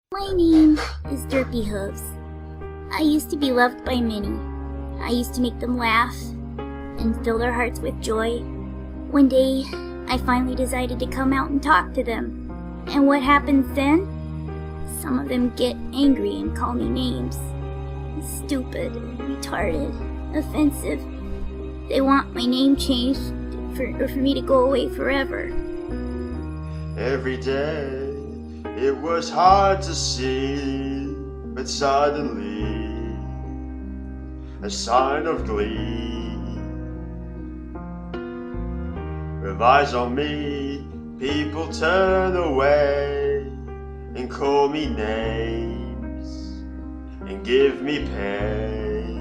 My name is Derpy Hooves. I used to be loved by many. I used to make them laugh and fill their hearts with joy. One day, I finally decided to come out and talk to them. And what happens then? Some of them get angry and call me names. Stupid, retarded, offensive. They want my name changed for me to go away forever. Every day it was hard to see, but suddenly a sign of glee with eyes on me. People turn away and call me names and give me pain.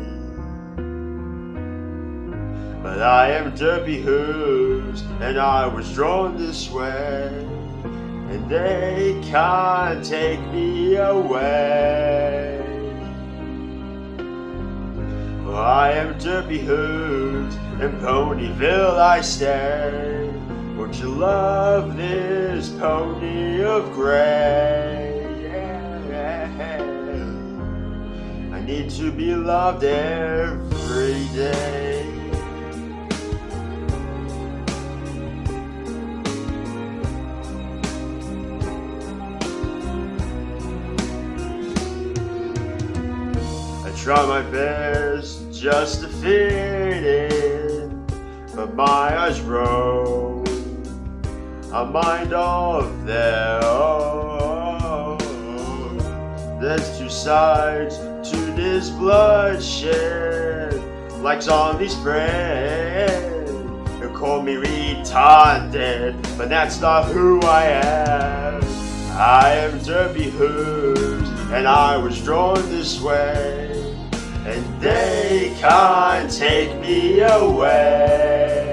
But I am Derpy Hooves, and I was drawn this way, and they can't take me away. For I am Derpy Hooves, in Ponyville I stay. Won't you love this pony of gray? I need to be loved every day. I try my best just to fit in, but my eyes roll. I mind of their own. There's two sides to this bloodshed, like zombie spread. They call me retarded, but that's not who I am. I am Derpy Hooves, and I was drawn this way, and they can't take me away.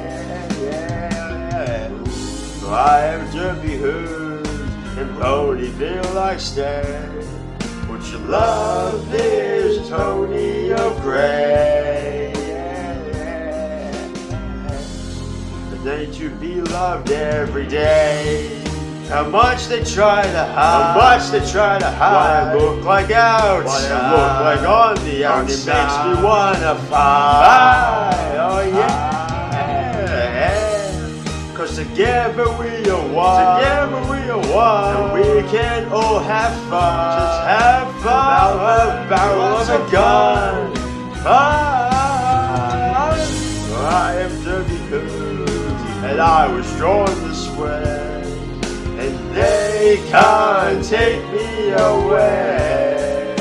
I am Derpy Hooves, in Ponyville I stay. Would you love this pony of gray? I need to be loved every day. How much they try to hide, what I look like outside, what I look like on the outside, it makes me wanna fight. Oh yeah. Cause together we are one, and we can all have fun, just have fun, without a barrel of a gun. I am Derpy Hooves, and I was drawn this way, and they can't take me away.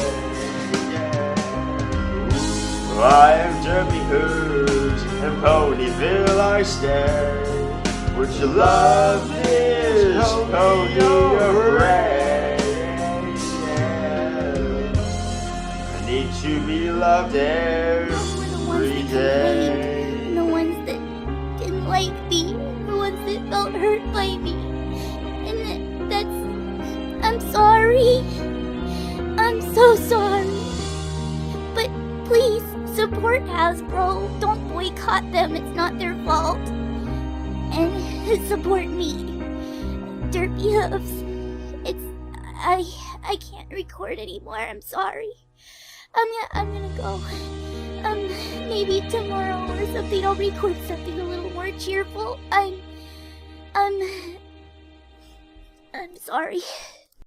I am Derpy Hooves, in Ponyville I stay. Would you love this pony of gray? I need to be loved every day. The ones that didn't like me, the ones that felt hurt by me. And I'm sorry. I'm so sorry. But please support Hasbro. Don't boycott them. It's not their fault. And support me, Derpy Hooves. I can't record anymore. I'm sorry. I'm gonna go. Maybe tomorrow or something. I'll record something a little more cheerful. I'm sorry.